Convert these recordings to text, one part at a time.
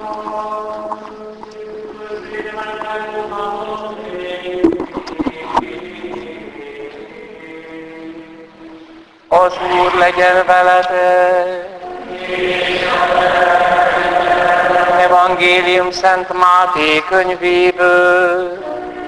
Az Úr legyen veletek! Evangélium Szent Máté könyvéből.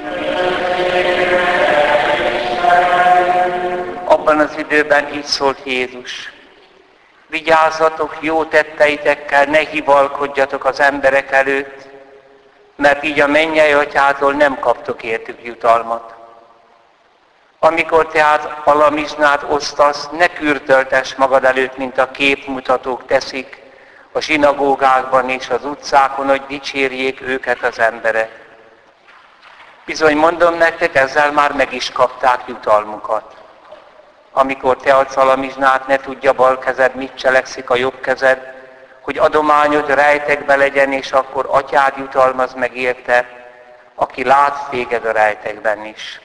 Abban az időben így szólt Jézus: vigyázzatok, jó tetteitekkel ne hivalkodjatok az emberek előtt, mert így a mennyei atyától nem kaptok értük jutalmat. Amikor tehát alamizsnát osztasz, ne kürtöltess magad előtt, mint a képmutatók teszik a zsinagógákban és az utcákon, hogy dicsérjék őket az emberek. Bizony mondom nektek, ezzel már meg is kapták jutalmukat. Amikor te adsz alamizsnát, ne tudja bal kezed, mit cselekszik a jobb kezed, hogy adományod rejtekbe legyen, és akkor atyád jutalmaz meg érte, aki lát téged a rejtekben is.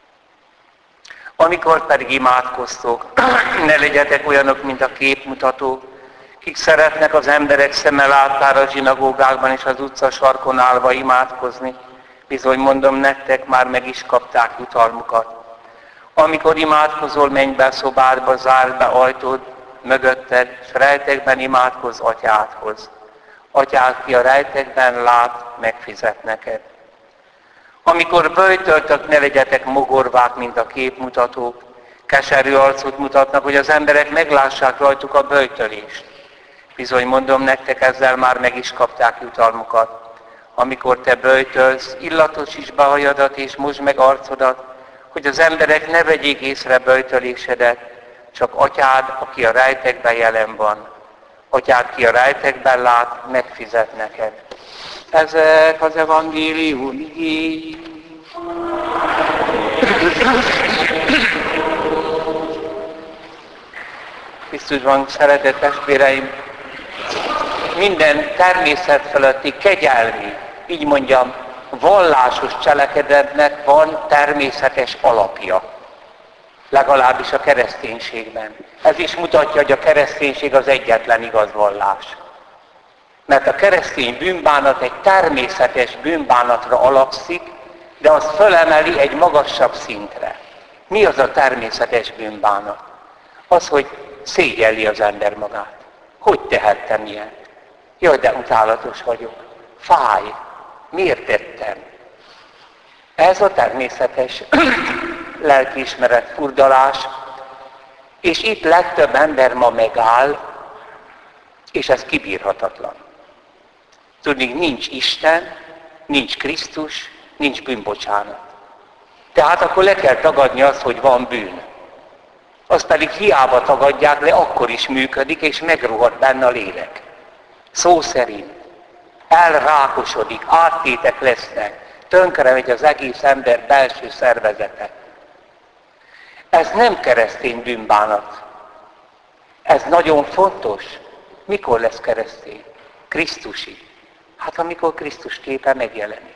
Amikor pedig imádkoztok, ne legyetek olyanok, mint a képmutatók, kik szeretnek az emberek szeme láttára a zsinagógákban és az utcasarkon állva imádkozni. Bizony mondom nektek, már meg is kapták jutalmukat. Amikor imádkozol, menj be a szobádba, zárd be ajtód mögötted, és rejtekben imádkozz atyádhoz. Atyád, ki a rejtekben lát, megfizet neked. Amikor böjtöltök, ne legyetek mogorvák, mint a képmutatók. Keserű arcot mutatnak, hogy az emberek meglássák rajtuk a böjtölést. Bizony mondom nektek, ezzel már meg is kapták jutalmukat. Amikor te böjtölsz, illatosítsd be hajadat és mosd meg arcodat, hogy az emberek ne vegyék észre böjtölésedet, csak atyád, aki a rejtekben jelen van. Atyád, ki a rejtekben lát, megfizet neked. Ezek az evangélium igéi. Krisztusban, szeretett testvéreim, minden természet fölötti kegyelmi, így mondjam, vallásos cselekedetnek van természetes alapja. Legalábbis a kereszténységben. Ez is mutatja, hogy a kereszténység az egyetlen igaz vallás. Mert a keresztény bűnbánat egy természetes bűnbánatra alapszik, de az fölemeli egy magasabb szintre. Mi az a természetes bűnbánat? Az, hogy szégyelli az ember magát. Hogy tehettem ilyet? Jaj, de utálatos vagyok. Fáj. Miért tettem? Ez a természetes lelkiismeret furdalás, és itt legtöbb ember ma megáll, és ez kibírhatatlan. Tudni, nincs Isten, nincs Krisztus, nincs bűnbocsánat. Tehát akkor le kell tagadni azt, hogy van bűn. Azt pedig hiába tagadják le, akkor is működik, és megruhad benne a lélek. Szó szerint elrákosodik, áttétek lesznek, tönkre megy az egész ember belső szervezete. Ez nem keresztény bűnbánat. Ez nagyon fontos. Mikor lesz keresztény? Krisztusi. Hát amikor Krisztus képe megjelenik.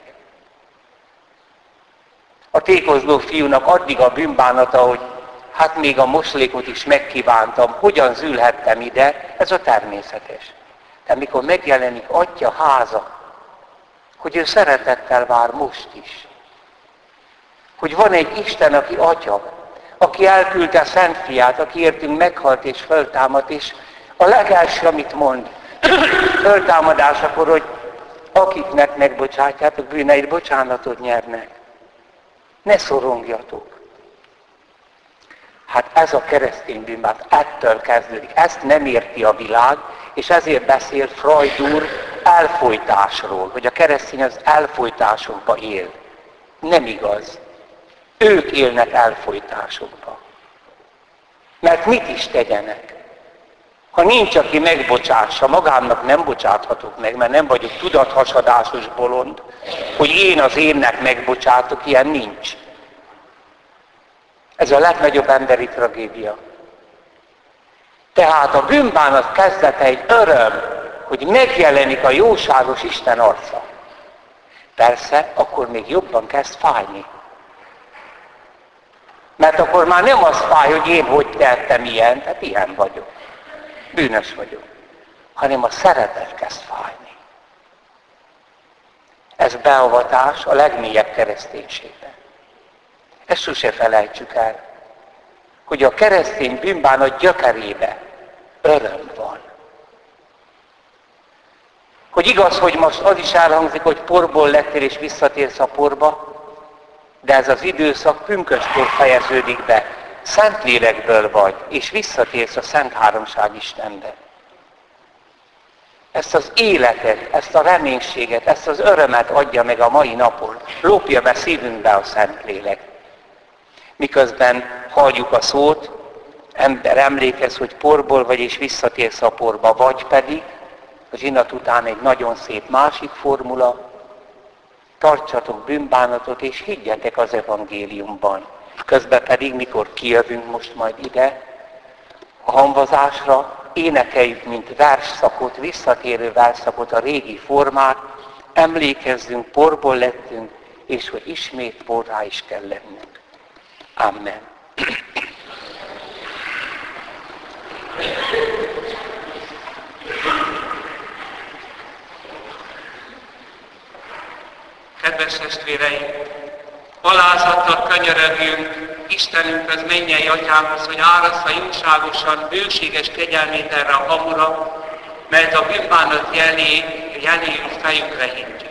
A tékozló fiúnak addig a bűnbánata, hogy hát még a moslékot is megkívántam, hogyan zülhettem ide, ez a természetes. De amikor megjelenik Atya háza, hogy ő szeretettel vár most is. Hogy van egy Isten, aki Atya, aki elküldte a Szent Fiát, aki értünk meghalt és föltámadt, és a legelső, amit mond, föltámadásakor, hogy akiknek megbocsátjátok bűneit, bocsánatot nyernek. Ne szorongjatok. Hát ez a keresztény bűnbánat ettől kezdődik. Ezt nem érti a világ, és ezért beszél Freud úr elfojtásról, hogy a keresztény az elfojtásokba él. Nem igaz. Ők élnek elfojtásokba. Mert mit is tegyenek? Ha nincs, aki megbocsássa, magámnak nem bocsáthatok meg, mert nem vagyok tudathasadásos bolond, hogy én az énnek megbocsátok, ilyen nincs. Ez a legnagyobb emberi tragédia. Tehát a bűnbánat kezdete egy öröm, hogy megjelenik a jóságos Isten arca. Persze, akkor még jobban kezd fájni. Mert akkor már nem az fáj, hogy én hogy tettem ilyen, tehát ilyen vagyok. Bűnös vagyok. Hanem a szeretet kezd fájni. Ez beavatás a legmélyebb kereszténységbe. Ezt sose felejtsük el, hogy a keresztény bűnbánat gyökerébe öröm van. Hogy igaz, hogy most az is elhangzik, hogy porból lettél és visszatérsz a porba, de ez az időszak pünköstkor fejeződik be. Szentlélekből vagy, és visszatérsz a Szent Háromság Istenbe. Ezt az életet, ezt a reménységet, ezt az örömet adja meg a mai napon. Lópja be szívünkbe a Szentlélek. Miközben halljuk a szót, ember, emlékezz, hogy porból vagy, és visszatérsz a porba, vagy pedig, a zsinat után egy nagyon szép másik formula, tartsatok bűnbánatot, és higgyetek az evangéliumban. Közben pedig, mikor kijövünk most majd ide, a hamvazásra, énekeljük, mint versszakot, visszatérő versszakot, a régi formát, emlékezzünk, porból lettünk, és hogy ismét porrá is kell lennünk. Amen. Kedves testvéreim, alázattal könyörögjünk Istenünkhöz, mennyei Atyánkhoz, hogy árassza jóságosan, bőséges kegyelmét erre a hamura, mert a bűnbánat jeléül fejünkre hintjük.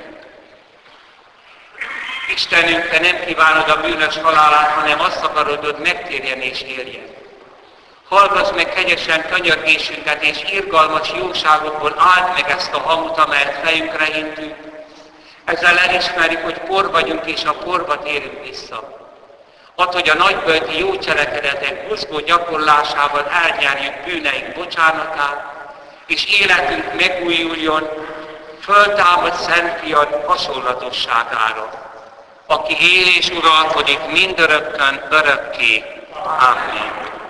Istenünk, Te nem kívánod a bűnös halálát, hanem azt akarod, hogy megtérjen és éljen. Hallgass meg kegyesen könyörgésünket, és irgalmas jóságokból áld meg ezt a hamut, amelyet fejünkre hintünk. Ezzel elismerjük, hogy por vagyunk, és a porba térünk vissza. Add, hogy a nagybölti jó cselekedetek buzgó gyakorlásával elnyerjük bűneink bocsánatát, és életünk megújuljon, föltámad Szent Fiad hasonlatosságára, aki él és uralkodik mindörökkön örökké. Amen.